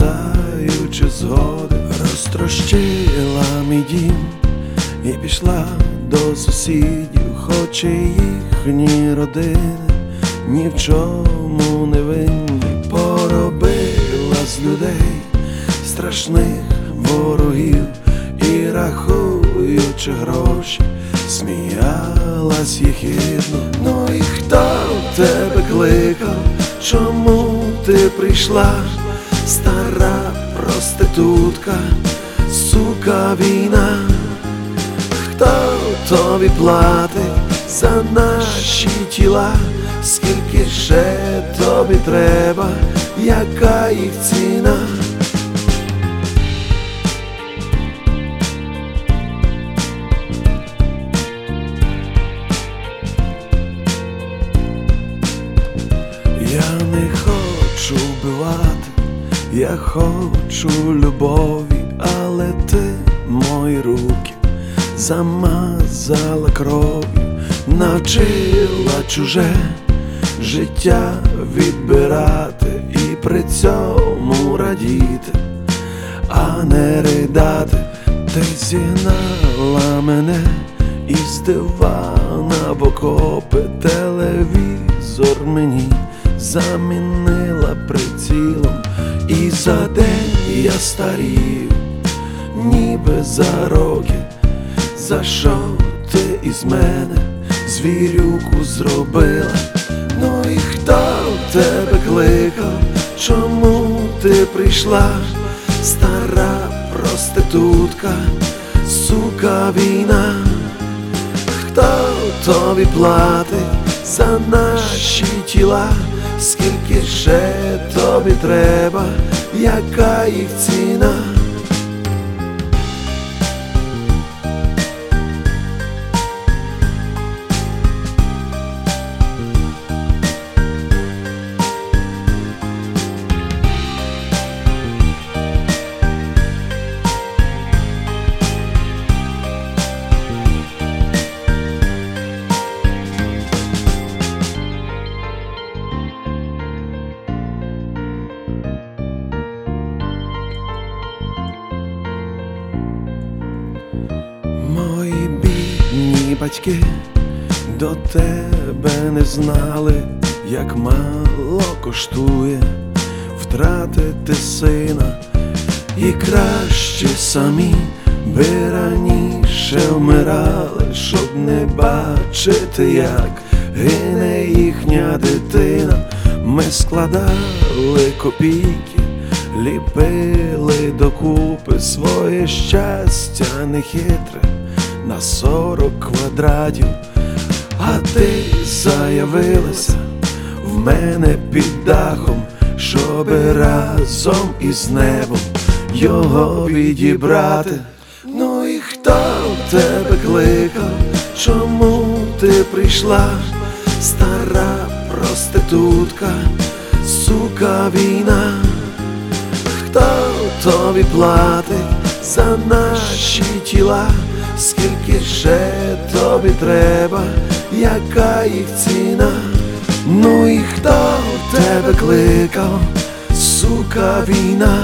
питаючи згоди, розтрощила мій дім і пішла до сусідів, хоч і їхні родини ні в чому не винні. Поробила з людей страшних ворогів і, рахуючи гроші, сміялась єхидно. Ну і хто тебе кликав? Чому ти прийшла? Стара проститутка, сука, війна. Хто тобі платить за наші тіла? Скільки ще тобі треба? Яка їх ціна? Я не хочу вбивати, я хочу любові, але ти мої руки замазала кров'ю, навчила чуже життя відбирати і при цьому радіти, а не ридати. Ти зігнала мене із дивана в окопи, телевізор мені замінила прицілом, і за день я старію, ніби за роки. За що ти із мене звірюку зробила? Ну і хто тебе кликав? Чому ти прийшла? Стара проститутка, сука, війна. Хто тобі платить за наші тіла? Скільки ще тобі треба? Яка їх ціна? Мої бідні батьки до тебе не знали, як мало коштує втратити сина. І краще самі би раніше вмирали, щоб не бачити, як гине їхня дитина. Ми складали копійки, ліпили докупи своє щастя нехитре на 40 квадратів. А ти заявилася в мене під дахом, щоби разом із небом його відібрати. Ну і хто тебе кликав? Чому ти прийшла? Стара проститутка, сука, війна. Хто тобі платить за наші тіла? Скільки ще тобі треба? Яка їх ціна? Ну і хто тебе кликав? Сука, війна.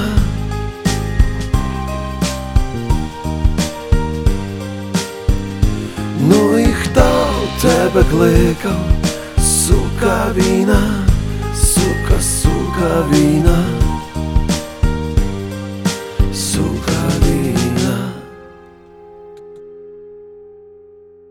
Ну і хто тебе кликав? Сука, війна. Сука, сука, війна.